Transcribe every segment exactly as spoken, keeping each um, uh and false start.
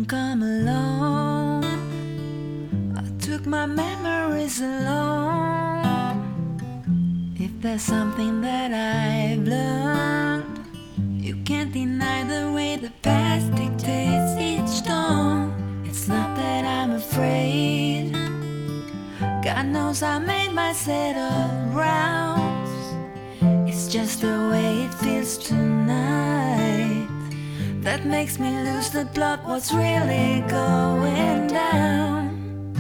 come along. I took my memories along. If there's something that I've learned, you can't deny the way the past dictates each dawn. It's not that I'm afraid, God knows I made my set of rounds. It's just the way it feels tonight that makes me lose the plot, what's really going down.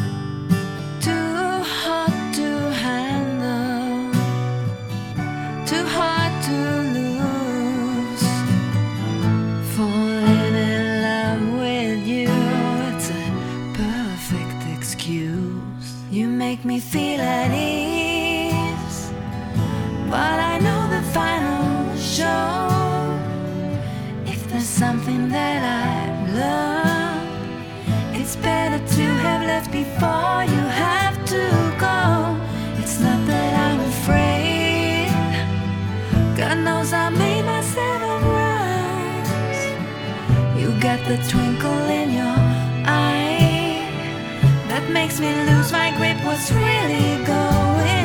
Too hot to handle, too hard to lose. Falling in love with you, it's a perfect excuse. You make me feel at ease, but I know the final show. There's something that I've learned, it's better to have left before you have to go. It's not that I'm afraid, God knows I made myself of rounds. You got the twinkle in your eye that makes me lose my grip, what's really going